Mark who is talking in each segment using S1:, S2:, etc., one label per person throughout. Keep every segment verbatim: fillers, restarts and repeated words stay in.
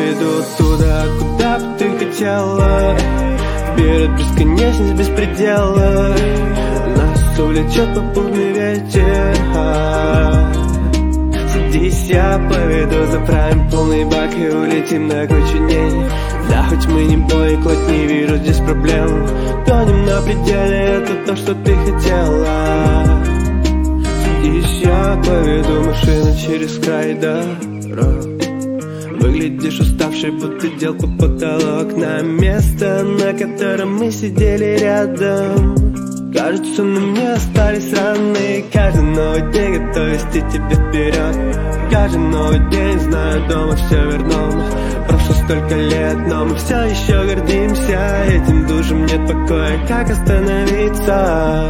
S1: поведу туда, куда бы ты хотела. Вперед бесконечность без предела. Нас увлечет попутный ветер. Садись, я поведу, заправим полный бак и улетим на кучу дней. Да, хоть мы не бой, хоть не вижу здесь проблем. Тонем на пределе, это то, что ты хотела. Садись, я поведу машину через край дорог. Выглядишь уставшей, будто дел по потолок. На место, на котором мы сидели рядом. Кажется, на мне остались раны. Каждый новый день готов вести тебя вперед. Каждый новый день, знаю, дома все вернем. Прошло столько лет, но мы все еще гордимся этим, душем нет покоя, как остановиться?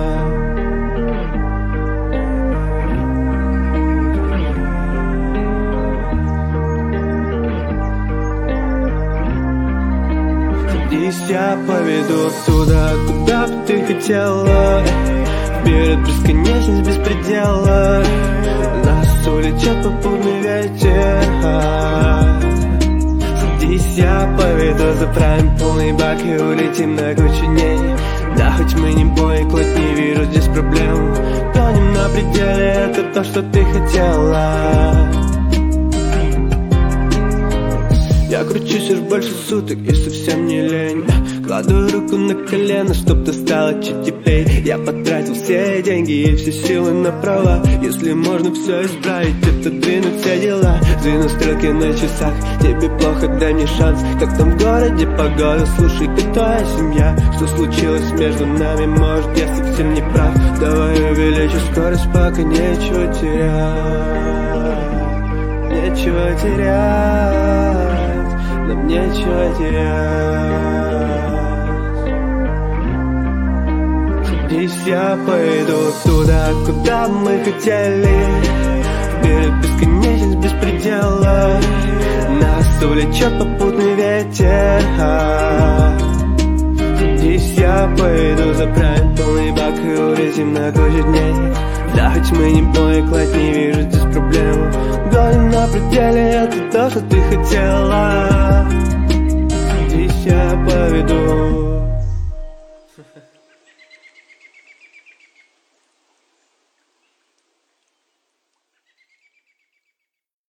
S1: Садись, я поведу туда, куда бы ты хотела. Вперед бесконечность без предела. Нас увлечет попутный ветер. Садись, я поведу, заправим полный бак и улетим на кучу дней. Да, хоть мы не бой, хоть не вижу здесь проблем. Тонем на пределе, это то, что ты хотела. Я кручусь уж больше суток и совсем не лень. Кладу руку на колено, чтоб ты стала чуть теплей. Я потратил все деньги и все силы на права. Если можно все исправить, это двинуть все дела. Сдвину стрелки на часах, тебе плохо, дай мне шанс. Как там в городе погода, слушай, ты твоя семья. Что случилось между нами, может я совсем не прав. Давай увеличу скорость, пока нечего терять. Нечего терять, нам нечего терять. Садись, я пойду туда, куда мы хотели. Вперед бесконечность без предела. Нас увлечет попутный ветер. Садись, я пойду, заправим полный бак и улетим на кучу дней. Да, хоть мы не бой, кладь, не вижу здесь проблем. Гоним на пределе, это то, что ты хотела. Здесь я поведу.